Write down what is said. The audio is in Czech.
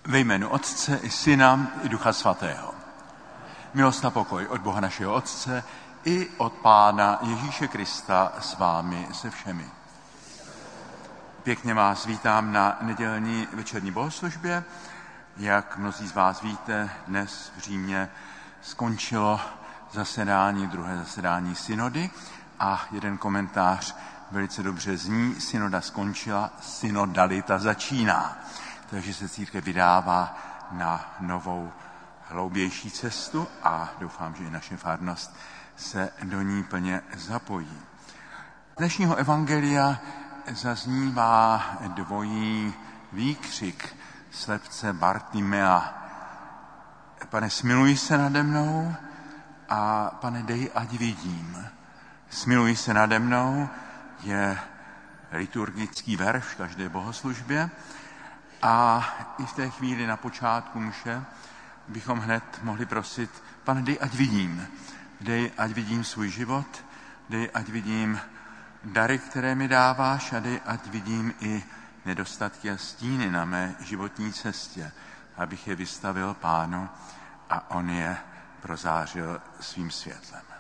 Ve jménu Otce i Syna i Ducha Svatého. Milost a pokoj od Boha našeho Otce i od Pána Ježíše Krista s vámi se všemi. Pěkně vás vítám na nedělní večerní bohoslužbě. Jak mnozí z vás víte, dnes v Římě skončilo druhé zasedání synody a jeden komentář velice dobře zní: synoda skončila, synodalita začíná. Takže se církev vydává na novou, hloubější cestu a doufám, že i naše farnost se do ní plně zapojí. Z dnešního evangelia zaznívá dvojí výkřik slepce Bartimea. Pane, smiluj se nade mnou, a Pane, dej, ať vidím. Smiluj se nade mnou je liturgický verš v každé bohoslužbě. A i v té chvíli na počátku mše bychom hned mohli prosit: Pane, dej, ať vidím. Dej, ať vidím svůj život, dej, ať vidím dary, které mi dáváš, a dej, ať vidím i nedostatky a stíny na mé životní cestě, abych je vystavil Pánu a on je prozářil svým světlem.